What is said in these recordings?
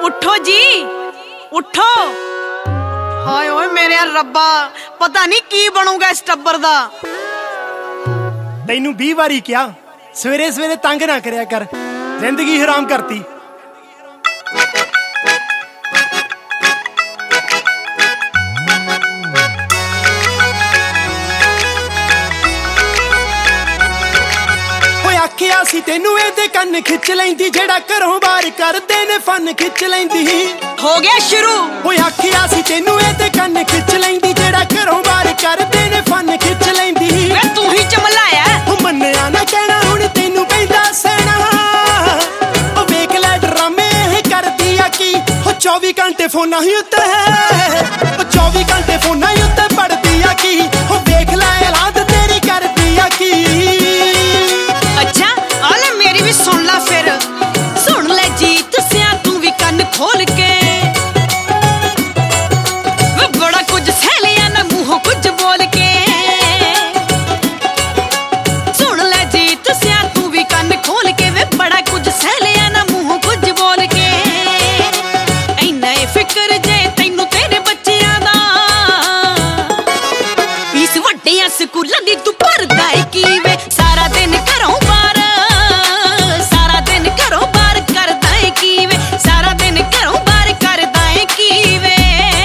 उठो जी उठो। हाय ओए मेरे रब्बा पता नहीं की बनूगा इस टब्बर दा। तैनू 20 वारी क्या सवेरे सवेरे तंग ना करया कर, जिंदगी हराम करती। आखिया सी तेनू एदे कन्न खिच लैंदी, जेड़ा घरों बाहर करदे ने फन खिच लैंदी। हो गया शुरू। ओए आखिया सी तेनू एदे कन्न खिच लैंदी, जेड़ा घरों बाहर करदे ने फन खिच लैंदी। वे तू ही चमलाया ओ मन्निया ना कहना हुण तैनू पैंदा सैना। ओ वेख लै ड्रामे करदी आ की, ओ 24 घंटे फोना ही उत्ते है। ओ 24 घंटे फोना ही उत्ते पड़दी आ की, ओ वेख लै औलाद तेरी करदी आ की। अच्छा आले मेरी भी सुन ला फिर, सुन ले जी तुसिया तू भी कन्न खोल के। वे बड़ा कुछ सह लिया ना मुंहों कुछ बोल के। सुन ले जी तुसिया तू भी कन्न खोल के, वे बड़ा कुछ सह लिया ना मुंहों कुछ बोल के। इन्ना फिक्र जे तैनू तेरे बच्चियां दा, इस वड्डियां स्कूलां दी तू भरदा है की वे। सारा दिन घरों बाहर, सारा दिन घरों बाहर करदा है की वे। सारा दिन घरों बाहर करदा है की वे।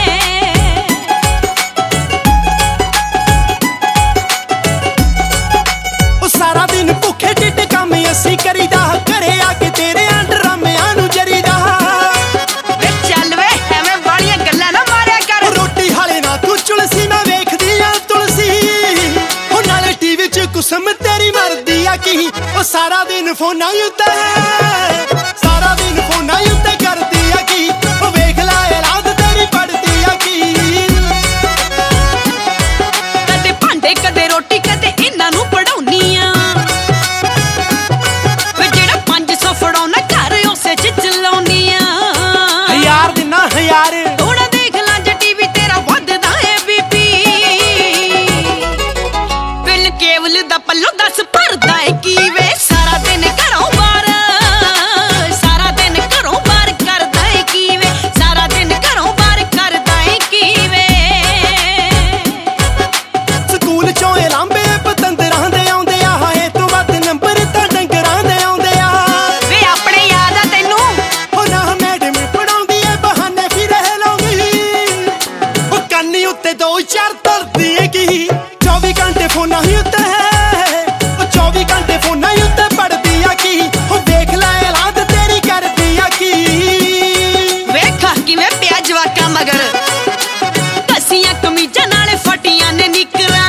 ओ सारा दिन भुखे ढिड काम असी करीदा, घरे आके तेरे ड्रामियां नू जरीदा। वे चल वे एवें वालियां गल्लां ना मारिया कर। रोटी हाले ना तू चुलसी, मैं वेखदी आ तुलसी। ओ नाले टीवी च कुसम तेरी मरदी आ की। ओ सारा दिन फोना ही उत्ते है, सारा दिन फोना ही उत्ते करदी आ की। ओ वेख लै औलाद तेरी पड़दी आ की। कदे भांडे कदे रोटी कदे इन्हां नू पढ़ाउनी आ। वे जेड़ा 500 फड़ाउना घर उसे च चलाउनी आ। हजार दिना हजार थोड़ा देख ला जे टीवी तेरा वधदा है बीपी। बिल केबल दा पल्लो 10 भरदा है की वे। सारा दिन घरों बाहर, सारा दिन घरों बाहर करदा है की वे। सारा दिन घरों बाहर करदा है की वे। स्कूल चों लांबे पतंदरां दे आउंदे आ, हाए तू वध नंबर तां डंगरां दे आउंदे आ। वे अपने याद आ तैनू, ओ ना मैडम पढ़ाउंदी ऐ बहाने फिर लौंगी। ओ कन्नी उत्ते 2-4 धरदी है की। 24 घंटे फोना ही उत्ते है, ओ 24 घंटे फोना ही उत्ते पड़दी आ की। ओ वेख लै औलाद तेरी करदी आ की। वेखा किवें पिया जवाका मगर, कसियां कमीजां नाले फटियां ने निकरां।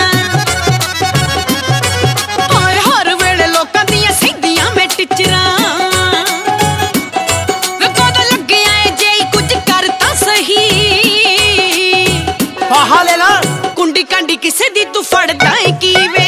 हाय हर वेले लोकां दियां सिंधियां में टिचरां। वे कोदा लग्गिया ऐ जे कुछ कर तां सही। बाहा ले ला कुंडी कांडी किसे दी तू फड़दा है की वे।